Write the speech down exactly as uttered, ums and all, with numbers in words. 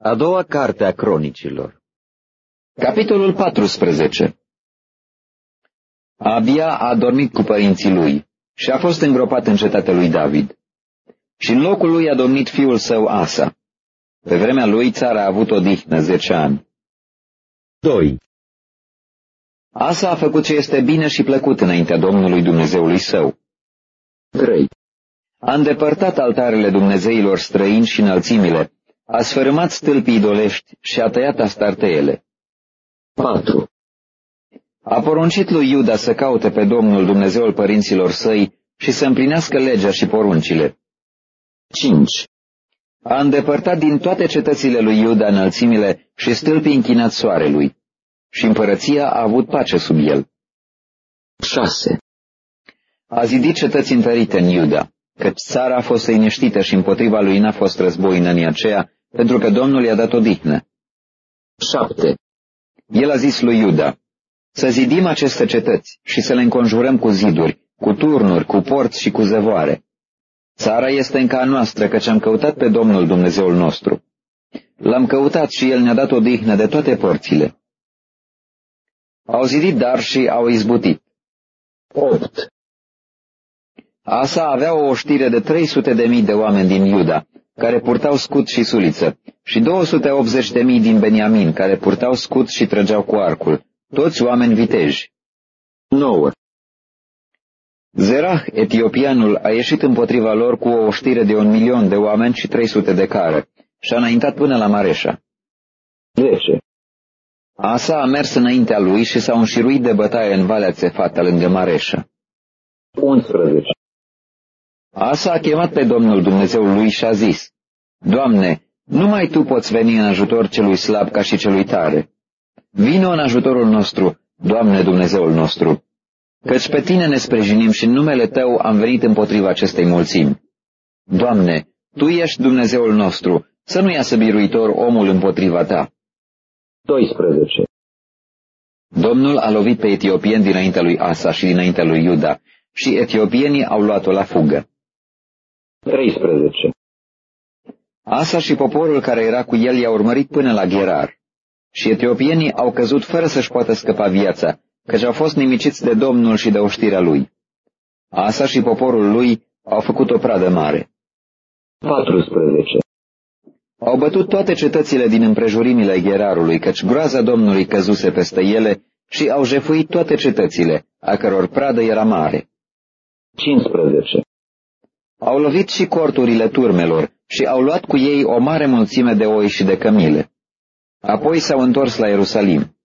A doua carte a Cronicilor. Capitolul paisprezece. Abia a dormit cu părinții lui și a fost îngropat în cetatea lui David. Și în locul lui a domnit fiul său Asa. Pe vremea lui țara a avut odihnă zece ani. doi. Asa a făcut ce este bine și plăcut înaintea Domnului Dumnezeului său. trei. A îndepărtat altarele dumnezeilor străini și înălțimile, a sfărâmat stâlpii idolești și a tăiat astarteele. patru. A poruncit lui Iuda să caute pe Domnul Dumnezeul părinților săi și să împlinească legea și poruncile. cinci. A îndepărtat din toate cetățile lui Iuda înălțimile și stâlpii închinați soarelui, și împărăția a avut pace sub el. șase. A zidit cetăți întărite în Iuda, căci țara a fost liniștită și împotriva lui n-a fost război în anii aceea, pentru că Domnul i-a dat odihnă. șapte. El a zis lui Iuda: să zidim aceste cetăți și să le înconjurăm cu ziduri, cu turnuri, cu porți și cu zăvoare. Țara este încă a noastră, căci am căutat pe Domnul Dumnezeul nostru. L-am căutat și El ne-a dat odihnă de toate părțile. Au zidit dar și au izbutit. opt. Asa avea o oștire de trei sute de mii de oameni din Iuda, care purtau scut și suliță, și două sute optzeci de mii din Beniamin, care purtau scut și trăgeau cu arcul, toți oameni viteji. nouă. Zerah, etiopianul, a ieșit împotriva lor cu o oștire de un milion de oameni și trei sute de care, și a înaintat până la Mareșa. zece. Asa a mers înaintea lui și s-a înșiruit de bătaie în Valea Țefata lângă Mareșa. unsprezece. Asa a chemat pe Domnul Dumnezeul lui și a zis: Doamne, numai Tu poți veni în ajutor celui slab ca și celui tare. Vino în ajutorul nostru, Doamne Dumnezeul nostru, căci pe Tine ne sprijinim și în numele Tău am venit împotriva acestei mulțimi. Doamne, Tu ești Dumnezeul nostru, să nu iasă biruitor omul împotriva Ta. doisprezece. Domnul a lovit pe etiopieni dinaintea lui Asa și dinaintea lui Iuda, și etiopienii au luat-o la fugă. treisprezece. Asa și poporul care era cu el i-a urmărit până la Gerar, și etiopienii au căzut fără să-și poată scăpa viața, căci au fost nimiciți de Domnul și de oștirea lui. Asa și poporul lui au făcut o pradă mare. paisprezece. Au bătut toate cetățile din împrejurimile Gerarului, căci groaza Domnului căzuse peste ele, și au jefuit toate cetățile, a căror pradă era mare. cincisprezece. Au lovit și corturile turmelor și au luat cu ei o mare mulțime de oi și de cămile. Apoi s-au întors la Ierusalim.